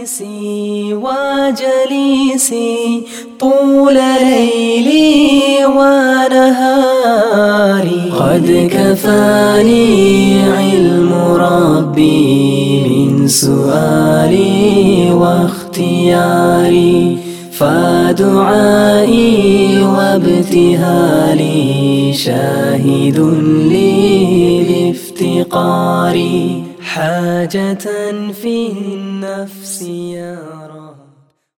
أنيسي وجليسي طول ليلي ونهاري. قد كفاني علم ربي من سؤالي واختياري، فدعائي وابتهالي شاهد لي بافتقاري. حاجة في النفس يا رب